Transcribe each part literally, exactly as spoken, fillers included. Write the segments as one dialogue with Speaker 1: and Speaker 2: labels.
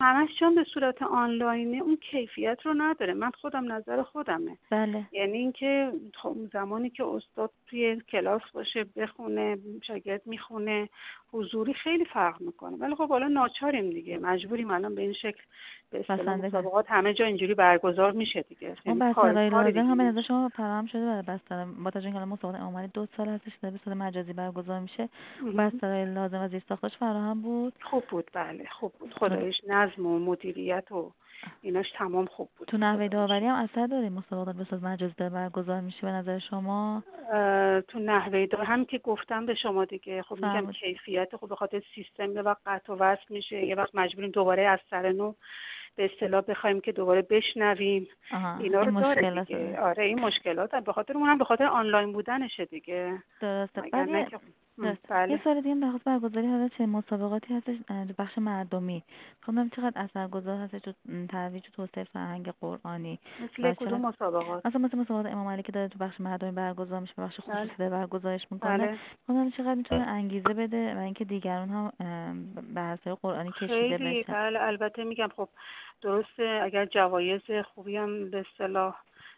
Speaker 1: همش چون به صورت آنلاینه اون کیفیت رو نداره. من خودم نظر خودمه.
Speaker 2: بله.
Speaker 1: یعنی اینکه زمانی که استاد توی کلاس باشه بخونه، شاگرد میخونه، حضوری خیلی فرق میکنه. ولی خب حالا ناچاریم دیگه، مجبوریم الان به این شکل به اصطلاح مسابقات همه جا اینجوری برگزار میشه دیگه.
Speaker 2: اون بسترهای لازم هم به نظر شما فراهم شده برای بستر، با توجه اینکه مسابقات عمومی دو سال هستش در به صورت مجازی برگزار میشه، بسترهای لازم و زیرساختش فراهم بود؟
Speaker 1: خوب بود، بله خوب بود، خداییش نظم و مدیریت و ایناش تمام خوب بود.
Speaker 2: تو نحوه داوری هم اثر داره مسابقات به صورت مجازی داره برگزار میشه به نظر شما؟
Speaker 1: تو نحوه داوری هم که گفتم به شما دیگه، خب میگم کیفیت خب به خاطر سیستم یه وقت قطع و وصل میشه، یه وقت مجبوریم دوباره از سر نو به اصطلاح بخوایم که دوباره بشنویم. اینا رو داره دیگه. آره این مشکلات به خاطر اونم به خاطر آنلاین بودنشه دیگه.
Speaker 2: درسته. بعد
Speaker 1: بله.
Speaker 2: یه سال دیگه بخاطر برگزاری حالا چه مسابقاتی هستش تو بخش مردمی، خب چقدر اثرگذار هستش تو ترویج و توسعه فرهنگ قرآنی؟
Speaker 1: مثل کدوم مسابقات؟
Speaker 2: مثلا مثل مسابقات امام علی که داره تو بخش مردمی برگزار میشه، بخش خصوصی داره برگزارش میکنه.
Speaker 1: بله.
Speaker 2: خب چقدر میتونه انگیزه بده و اینکه دیگران هم به حرفه قرآنی کشیده بشن؟
Speaker 1: خیلی بله. البته میگم خب درسته اگر جوایز خوبی هم به اصطلاح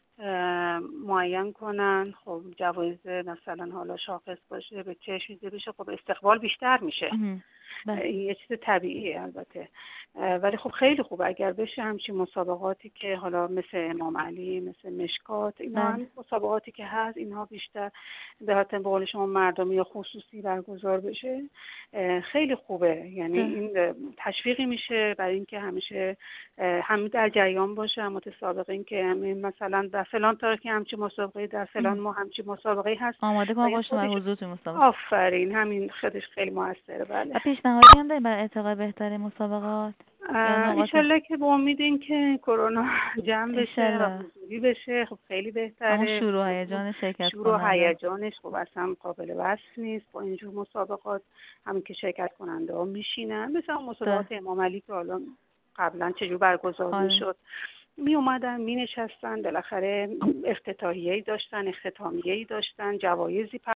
Speaker 1: معین کنن، خب جوایز مثلا حالا شاخص باشه به چشم دیده بشه، خب استقبال بیشتر میشه. این یه چیز طبیعیه البته. ولی خب خیلی خوبه اگر بشه همچین مسابقاتی که حالا مثل امام علی، مثل مشکات، اینا هم مسابقاتی که هست اینها بیشتر به حالت به قول شما مردمی یا خصوصی برگزار بشه خیلی خوبه. یعنی این تشویقی میشه برای اینکه همیشه هم در جریان باشه، متسابقین که مثلا در فلان تاریخی همچین مسابقه، در فلان ما همچین مسابقه هست،
Speaker 2: آماده کنه باشه برای حضور توی مسابقه.
Speaker 1: آفرین، همین خودش خیلی موثره. بله.
Speaker 2: و پیشنهادی هم دارید برای ارتقای بهتر مسابقات؟
Speaker 1: انشالله که با امید این که کرونا جمع بشه و حضوری بشه خب خیلی بهتره.
Speaker 2: اون شروع هیجان شرکت
Speaker 1: شروع هیجانش خب اصلا قابل وصف نیست با اینجور مسابقات. همین که شرکت کننده ها میشینن مثلا مسابقات امام علی که حالا قبلا چجور برگزار میشد، می اومدن می نشستن، بالاخره افتتاحیه‌ای داشتن، اختتامیه‌ای داشتن، جوایزی